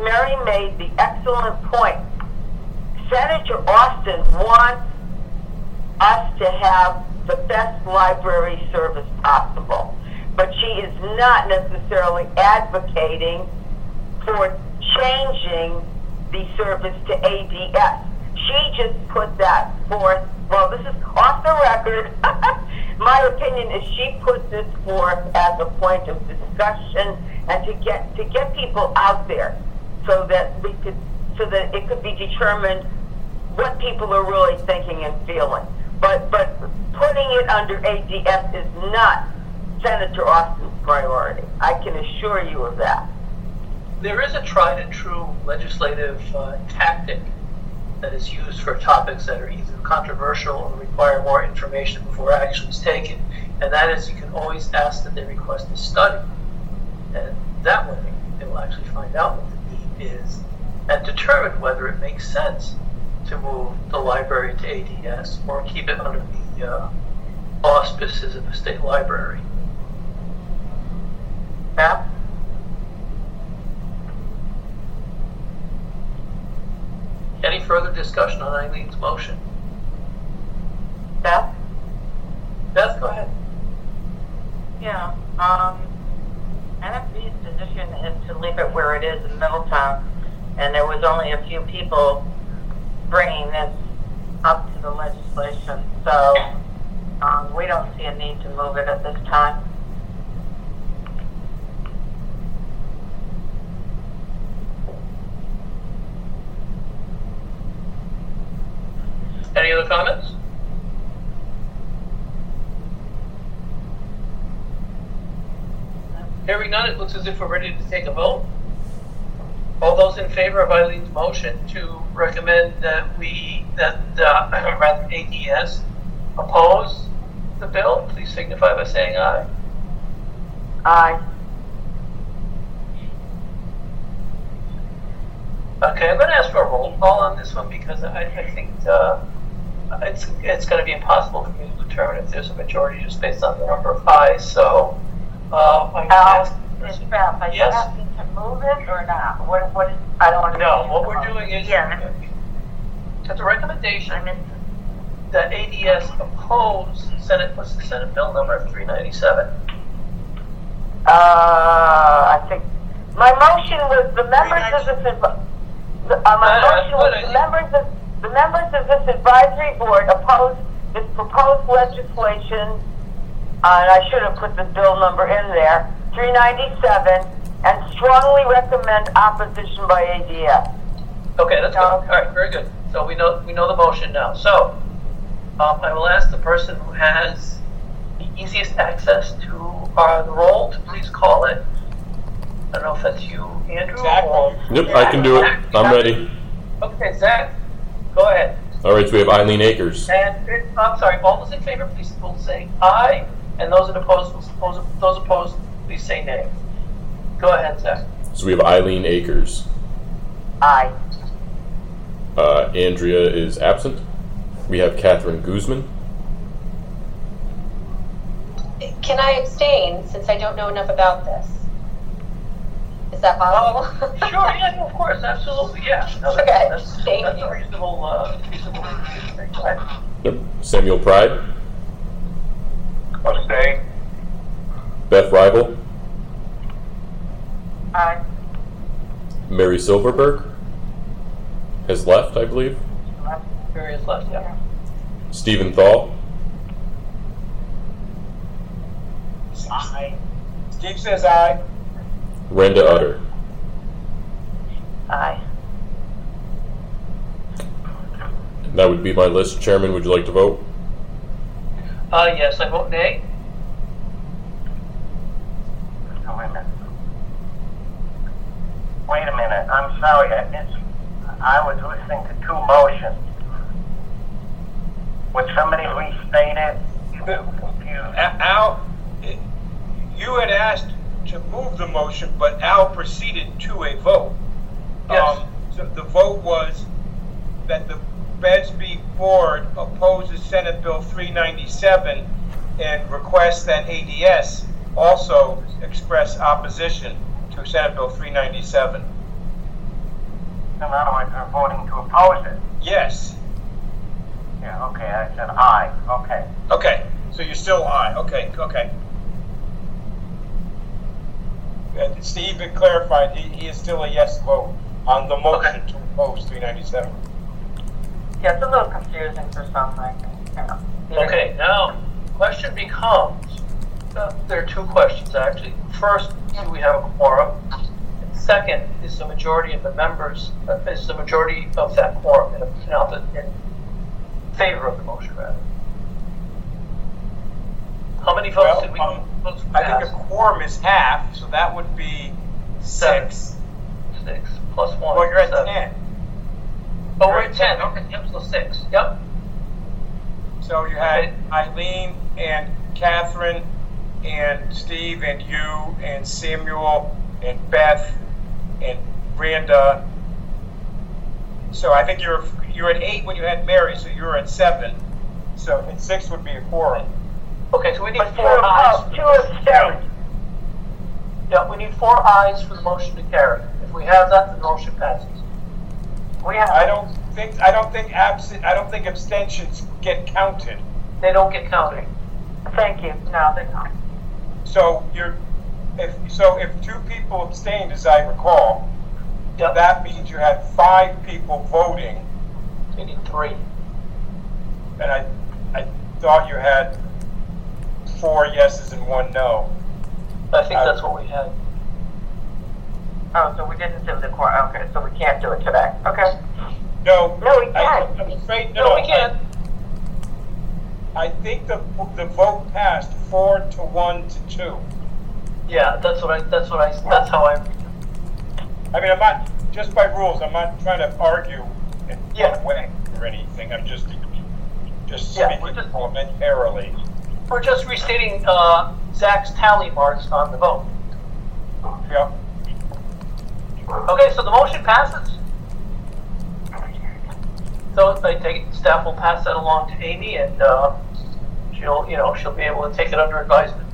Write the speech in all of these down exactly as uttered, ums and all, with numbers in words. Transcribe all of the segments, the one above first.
Mary made the excellent point. Senator Austin wants us to have the best library service possible, but she is not necessarily advocating for changing the service to A D S. She just put that forth. Well, this is off the record. My opinion is she put this forth as a point of discussion and to get to get people out there, so that we could, so that it could be determined what people are really thinking and feeling. But but putting it under A D S is not Senator Austin's priority. I can assure you of that. There is a tried and true legislative uh, tactic that is used for topics that are either controversial or require more information before action is taken, and that is you can always ask that they request a study, and that way they will actually find out what the need is and determine whether it makes sense to move the library to A D S or keep it under the uh, auspices of the state library. Matt? Any further discussion on Eileen's motion? Beth? Beth, go ahead. Yeah, um, N F B's position is to leave it where it is in Middletown, and there was only a few people bringing this up to the legislation, so um, we don't see a need to move it at this time. Any other comments? Hearing none, it looks as if we're ready to take a vote. All those in favor of Eileen's motion to recommend that we, that uh, rather A D S oppose the bill, please signify by saying aye. Aye. Okay, I'm going to ask for a roll call on this one because I, I think uh, it's it's going to be impossible for me to determine if there's a majority just based on the number of ayes. So uh, I'm going to ask. Is Beth, are you Yes. asking to move it or not? What, what is, I don't want to. No, what we're doing is Yeah. it's a recommendation I'm in. that A D S oppose Senate, what's the Senate bill number three ninety-seven? Uh, I think my motion was the members of this. advi- The, uh, my Uh, motion was good, I the members of the members of this advisory board oppose this proposed legislation. Uh, and I should have put the bill number in there, three ninety-seven, and strongly recommend opposition by A D S. Okay, that's good. No. All right, very good. So we know we know the motion now. So um, I will ask the person who has the easiest access to uh, the roll to please call it. I don't know if that's you, Andrew. Zach. Or... Yep, I can do it. I'm ready. Okay, Zach, go ahead. All right, so we have Eileen Akers. And I'm sorry, all those in favor, please will say aye, and those in opposed, those, those opposed, please say nay. Go ahead, Zach. So we have Eileen Akers. Aye. Uh, Andrea is absent. We have Catherine Guzman. Can I abstain since I don't know enough about this? Is that possible? Uh, sure, yeah, no, of course, absolutely, yeah. No, that's, Okay, that's, thank that's you. a reasonable, uh, reasonable thing. Go ahead. Yep. Samuel Pride. Abstain. Beth Rival. Aye. Mary Silverberg has left, I believe. Various left, yeah. Stephen Thal. Aye. Steve says aye. Renda Utter. Aye. And that would be my list. Chairman, would you like to vote? Uh, yes, I vote nay. Oh, wait a minute. Wait a minute. I'm sorry. I, it's, I was listening to two motions. Would somebody restate it? I'm confused. Al, you had asked to move the motion, but Al proceeded to a vote. Yes. Um, so the vote was that the Besby board opposes Senate Bill three ninety-seven and requests that A D S also express opposition to Senate Bill three ninety-seven. in other words, they're voting to oppose it. Yes. Yeah, okay, I said aye, okay. Okay, so you're still aye, okay, okay. And Steve had clarified, he, he is still a yes vote on the motion Okay. to oppose three ninety-seven. Yeah, it's a little confusing for some, I think, you know. Okay, now, question becomes, uh, there are two questions actually. First, do we have a quorum? And second, is the majority of the members, uh, is the majority of that quorum in, in, oppo- in favor of the motion, rather? How many votes Well, did we, um, votes we I think pass? a quorum is half, so that would be Seven. six. Six, plus one. Well, you're at seven. ten. Oh, we're at ten, okay, yep, so six, yep. So you had Okay. Eileen and Catherine and Steve and you and Samuel and Beth and Randa. So I think you're you're at eight when you had Mary, so you're at seven. So and six would be a quorum. Okay, so we need But two four ayes. of, two of seven. Yeah, we need four ayes for the motion to carry. If we have that, then the motion passes. We have. I don't think I don't think absent I don't think abstentions get counted. They don't get counted. Thank you. No, they're not. So you're if so if two people abstained, as I recall, Yep, that means you had five people voting, we need three. and I I thought you had four yeses and one no. I think Uh, that's what we had. Oh, so we didn't do the quorum, okay, so we can't do it today, okay? No, No, we I, can't. I'm afraid No, no. we can't. I, I think the the vote passed four to one to two. Yeah, that's what I, that's what I, that's how I, I mean, I'm not just by rules. I'm not trying to argue in Yeah. one way or anything. I'm just just Yeah, speaking we're just- parliamentarily. we're just restating, uh, Zach's tally marks on the vote. Yeah. Okay, so the motion passes. So I take it, staff will pass that along to Amy and, uh, she'll, you know, she'll be able to take it under advisement.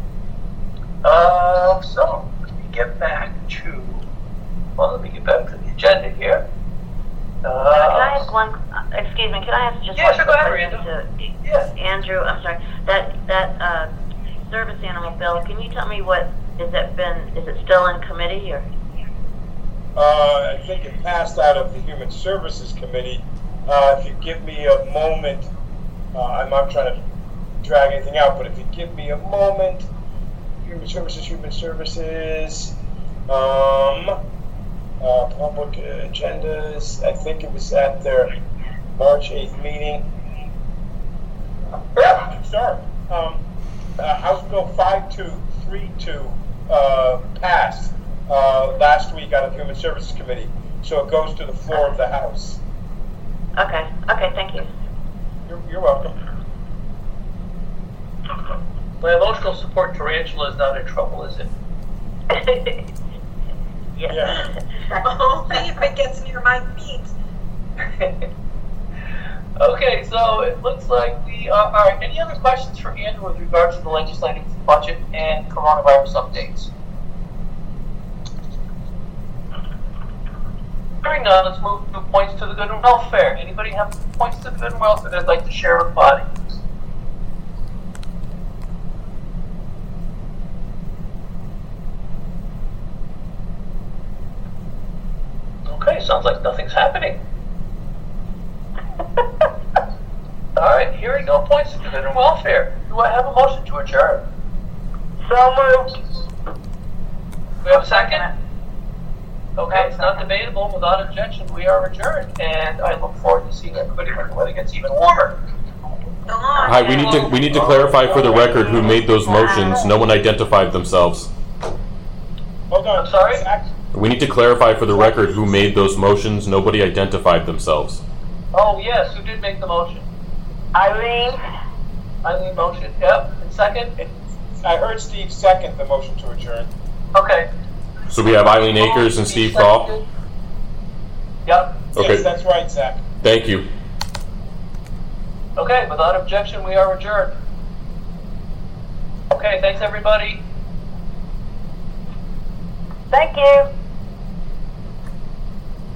Uh, so, let me get back to, well, let me get back to the agenda here. Can I Uh, ask one, uh, excuse me, can I ask just Yeah, one sure, go ahead, question Randa. to yeah, Andrew, I'm sorry, that, that, uh, service animal bill, can you tell me what, is it been, is it still in committee or? Uh, I think it passed out of the Human Services Committee. Uh, if you give me a moment, uh, I'm not trying to drag anything out, but if you give me a moment, Human Services, Human Services, um, uh, public agendas, I think it was at their March eighth meeting. Yeah, sorry. Um, uh, House Bill five two three two, uh, passed, uh, last week out of Human Services Committee. So it goes to the floor of the House. Okay, okay, thank you. You're, you're welcome. my emotional support tarantula is not in trouble, is it? Yes. Yeah. Only if it gets near my feet. Okay, so it looks like we are, all right, any other questions for Andrew with regards to the legislative budget and coronavirus updates? Hearing none, let's move to points to the good and welfare. Anybody have points to the good and welfare they'd like to share with the body? Okay, sounds like nothing's happening. All right, hearing no points to the good and welfare. Do I have a motion to adjourn? So moved. Do we have a second? Okay, it's not debatable. Without objection, we are adjourned, and I look forward to seeing everybody when the weather gets even warmer. Go on. Hi, we need to we need to clarify for the record who made those motions. No one identified themselves. Hold on. I'm sorry? Zach, We need to clarify for the record who made those motions. Nobody identified themselves. Oh, yes, who did make the motion? Eileen, Eileen motion, yep. And second? I heard Steve second the motion to adjourn. Okay. So we have Eileen Akers and Steve Thaw. Yep. Okay. Yes, that's right, Zach. Thank you. Okay, without objection, we are adjourned. Okay, thanks everybody. thank you.